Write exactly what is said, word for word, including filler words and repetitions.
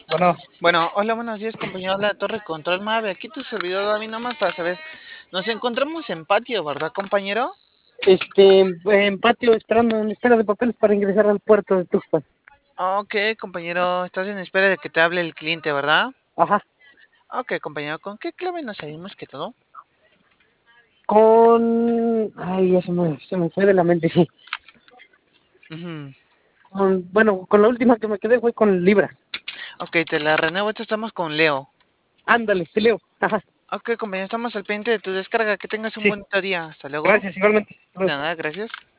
Bueno, Bueno, hola, buenos días, compañero. Habla de Torre Control Mave. Aquí tu servidor David, nomás para saber. Nos encontramos en patio, ¿verdad, compañero? este, en patio esperando en espera de papeles para ingresar al puerto de Tuxpan. Ok, compañero, estás en espera de que te hable el cliente, ¿verdad? Ajá, Ok, compañero, ¿con qué clave nos salimos que todo? con... Ay, ya se me, se me fue de la mente, sí. Ujú. Con, bueno, con la última que me quedé fue con Libra. Ok, te la renuevo. Esta estamos con Leo. Ándale, sí leo. Ajá, Ok, compañero, estamos al pendiente de tu descarga. Que tengas un sí. bonito día. Hasta luego. Gracias, igualmente. De nada, gracias.